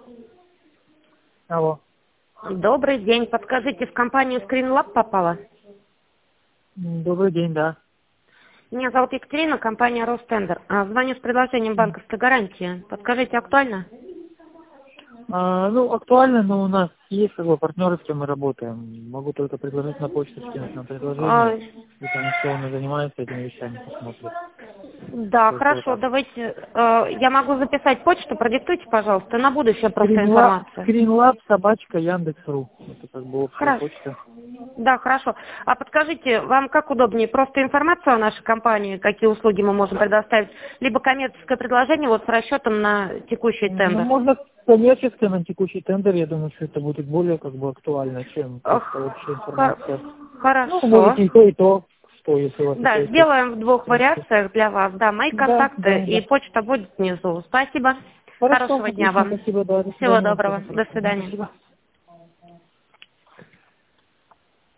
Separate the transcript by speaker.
Speaker 1: Алло.
Speaker 2: Добрый день. Подскажите, в компанию ScreenLab попала?
Speaker 1: Добрый день, да.
Speaker 2: Меня зовут Екатерина, компания Ростендер. Звоню с предложением банковской гарантии. Подскажите, актуально?
Speaker 1: Ну, актуально, но у нас есть как бы партнеры, с кем мы работаем. Могу только предложить на почту скинуть нам
Speaker 2: А,
Speaker 1: предложение. И там инвестиционно занимается этими вещами, посмотрит.
Speaker 2: Да,
Speaker 1: Только вот
Speaker 2: хорошо.
Speaker 1: так.
Speaker 2: Давайте. Я могу записать почту. Продиктуйте, пожалуйста, на будущее просто информацию.
Speaker 1: Screenlab, собачка, Яндекс.ру. Это как бы общая
Speaker 2: Хорошо.
Speaker 1: почта.
Speaker 2: Да, хорошо. А подскажите, вам как удобнее? Просто информацию о нашей компании, какие услуги мы можем предоставить, либо коммерческое предложение вот с расчетом на текущий
Speaker 1: Ну,
Speaker 2: тендер?
Speaker 1: можно коммерческое на текущий тендер. Я думаю, что это будет более как бы актуально, чем просто общая информация. Ну,
Speaker 2: Хорошо.
Speaker 1: можете и то, что если у вас это
Speaker 2: Да,
Speaker 1: есть.
Speaker 2: сделаем в двух
Speaker 1: В принципе.
Speaker 2: вариациях для вас. Да, мои
Speaker 1: Да,
Speaker 2: контакты
Speaker 1: да,
Speaker 2: и
Speaker 1: да.
Speaker 2: почта будет внизу. Спасибо.
Speaker 1: Хорошо,
Speaker 2: Хорошего дня
Speaker 1: отлично,
Speaker 2: вам.
Speaker 1: спасибо, да, до
Speaker 2: Всего
Speaker 1: свидания, всего
Speaker 2: доброго. До
Speaker 1: хорошего.
Speaker 2: свидания.
Speaker 1: Спасибо.